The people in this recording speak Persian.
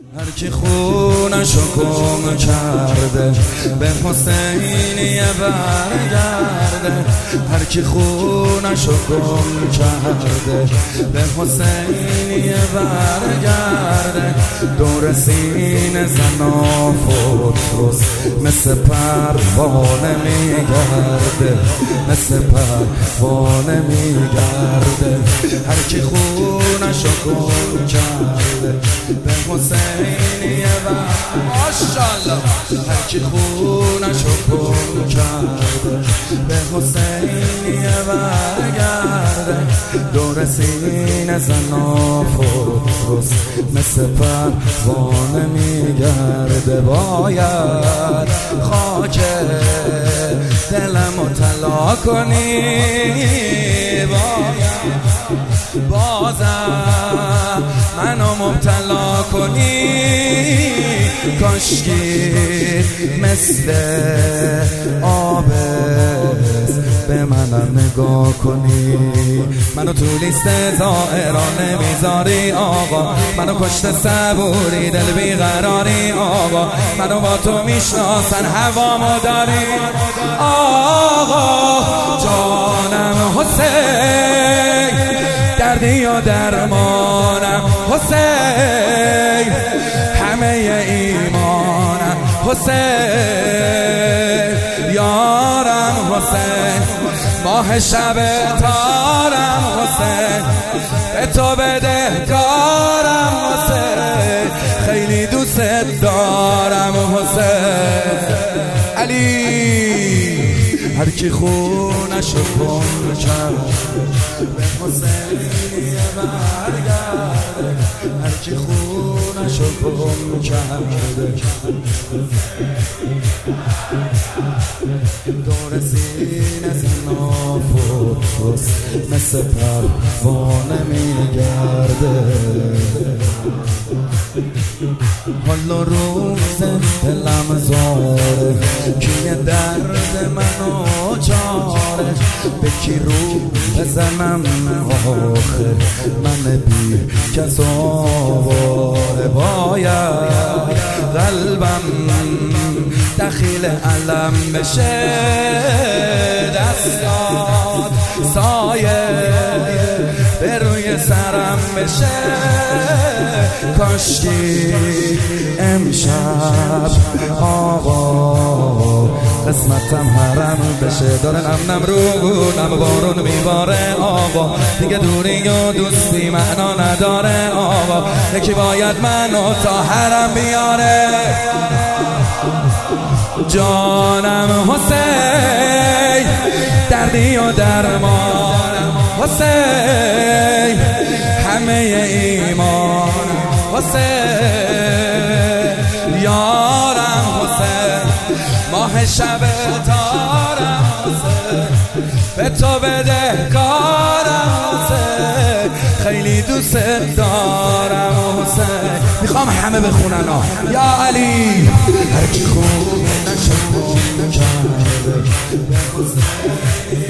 هر کی خونشو گم کرده به حسینیه برگرده. هر کی خونشو گم کرده به حسینیه برگرده. دور سینه زنا فوتروس مثل پروانه میگرده، مثل پروانه میگرده. هر کی خونشو گم کرده به حسینیه ماشاءالله. هر کی خونشو گم کرده به حسینیه برگرده. دور سینه زنا فوتروس مثل پروانه میگرده. باید خاک دلمو طلا کنی، باید بازم منو مبتلا کنی. کاشکی مثل آبس به منم نگاه کنی. منو تو لیست زائران نمیذاری آقا، منو کشت صبوری دل بیقراری آقا. منو با تو میشناسن هوامو داری آقا. جانم حسین، دردی و درمانم حسین، همه ایمانم حسین. یارم حسین، ماه شب تارم حسین، به تو بدهکارم حسین. خیلی دوست دارم حسین علی. هر کی خونشو گم کرد به حسینیه برگرده. هر کی خونشو گم کرده دور سینه زنا فوتروس مثل پروانه میگرده. حالا روز دلم زاره، کیه درد منو چاره. به کی رو بزنم آخه من بی کس آواره. باید قلبم دخیل علم بشه، دستات سایه به روی سرم بشه. کاشکی امشب آقا قسمتم حرم بشه. داره نم رو بارون میباره آقا. دیگه دوری و دوستی معنا نداره آقا. یکی باید منو تا حرم بیاره. جانم حسین، دردی و درمانم حسین، همه ایمانم حسین. یارم حسین، ماه شب تارم حسین، به تو بدهکارم حسین. خیلی دوست دارم حسین. میخوام همه بخونن یا علی. هر کی خونشو گم کرده به حسین